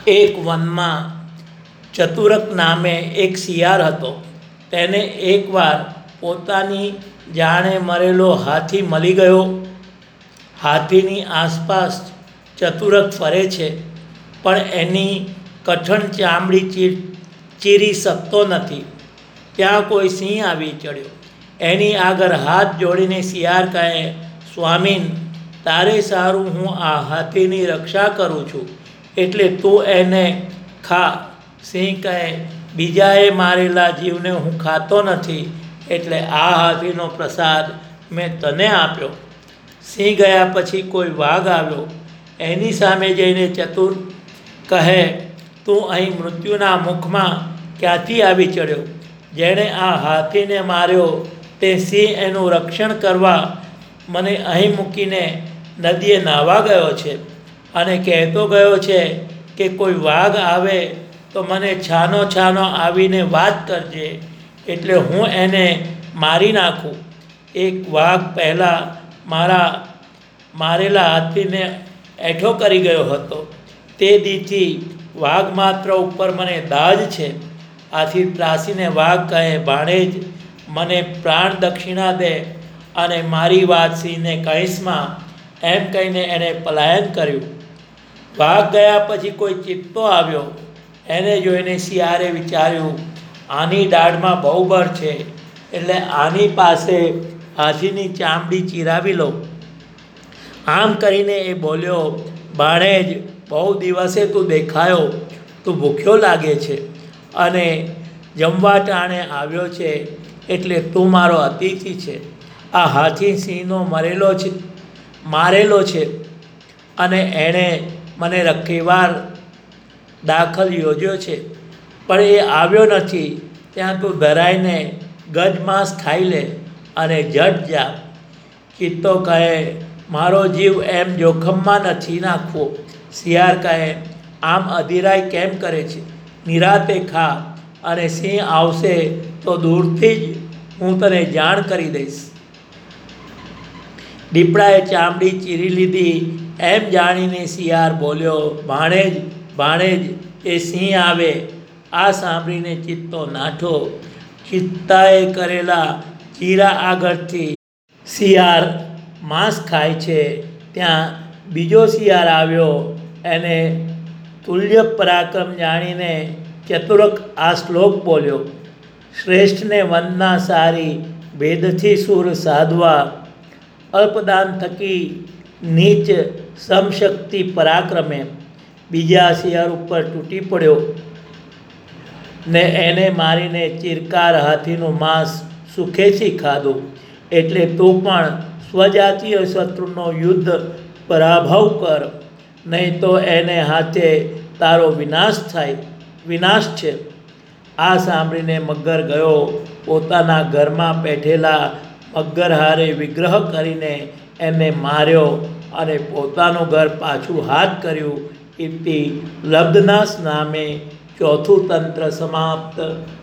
એક વનમાં ચતુરક નામે એક શિયાળ હતો. તેને એકવાર પોતાની જાણે મરેલો હાથી મળી ગયો. હાથીની આસપાસ ચતુરક ફરે છે, પણ એની કઠણ ચામડી ચીરી શકતો નથી. ત્યાં કોઈ સિંહ આવી ચડ્યો. એની આગળ હાથ જોડીને શિયાળ કહે, સ્વામીન, તારે સારું હું આ હાથીની રક્ષા કરું છું, એટલે તું એને ખા. સિંહ કહે, બીજાએ મારેલા જીવને હું ખાતો નથી, એટલે આ હાથીનો પ્રસાદ મેં તને આપ્યો. સિંહ ગયા પછી કોઈ વાઘ આવ્યો. એની સામે જઈને ચતુર કહે, તું અહીં મૃત્યુના મુખમાં ક્યાંથી આવી ચડ્યો? જેણે આ હાથીને માર્યો તે સિંહ એનું રક્ષણ કરવા મને અહીં મૂકીને નદીએ નાહવા ગયો છે, અને કહેતો ગયો છે કે કોઈ વાઘ આવે તો મને છાનો છાનો આવીને વાત કરજે, એટલે હું એને મારી નાખું. એક વાઘ પહેલાં મારા મારેલા હાથીને એઠો કરી ગયો હતો. તે દીથી વાઘ માત્ર ઉપર મને દાજ છે. આથી ત્રાસીને વાઘ કહે, ભાણેજ, મને પ્રાણ દક્ષિણા દે અને મારી વાત સિંહને કહીશમાં. એમ કહીને એણે પલાયન કર્યું. વાઘ ગયા પછી કોઈ ચિત્તો આવ્યો. એને જોઈને શિયાળે વિચાર્યું, આની દાઢમાં બહુ બળ છે, એટલે આની પાસે હાથીની ચામડી ચીરાવી લો. આમ કરીને એ બોલ્યો, ભાણેજ, બહુ દિવસે તું દેખાયો. તું ભૂખ્યો લાગે છે અને જમવા ટાણે આવ્યો છે, એટલે તું મારો અતિથિ છે. આ હાથી સિંહનો મારેલો છે, અને એણે મને રખેવાર દાખલ યોજ્યો છે, પણ એ આવ્યો નથી. ત્યાં તું ધરાઈને ગજ માંસ ખાઈ લે અને જટ જા. ચિત્તો કહે, મારો જીવ એમ જોખમમાં નથી નાખવો. શિયાળ કહે, આમ અધીરાઈ કેમ કરે છે? નિરાતે ખા, અને સિંહ આવશે તો દૂરથી જ હું તને જાણ કરી દઈશ. દીપડાએ ચામડી ચીરી લીધી એમ જાણીને શિયાળ બોલ્યો, ભાણેજ, ભાણેજ, એ સિંહ આવે. આ સાંભળીને ચિત્તો નાઠો. ચિત્તાએ કરેલા ચીરા આગળથી શિયાળ માંસ ખાય છે. ત્યાં બીજો શિયાળ આવ્યો. એને તુલ્ય પરાક્રમ જાણીને ચતુરક આ શ્લોક બોલ્યો, શ્રેષ્ઠને વંદના સારી, ભેદથી સુર સાધવા, અલ્પદાન થકી નીચ સમશક્તિ પરાક્રમે. બીજા શિયાળ ઉપર તૂટી પડ્યો ને એને મારીને ચિરકાર હાથીનું માંસ સુખેથી ખાધું. એટલે તું પણ સ્વજાતીય શત્રુનો યુદ્ધ પરાભવ કર, નહીં તો એને હાથે તારો વિનાશ છે. આ સાંભળીને મગર ગયો. પોતાના ઘરમાં બેઠેલા મગર હારે વિગ્રહ કરીને એને માર્યો અને પોતાનું ઘર પાછું હાથ કર્યું. ઇતિ લબ્ધનાસ નામે ચોથું તંત્ર સમાપ્ત.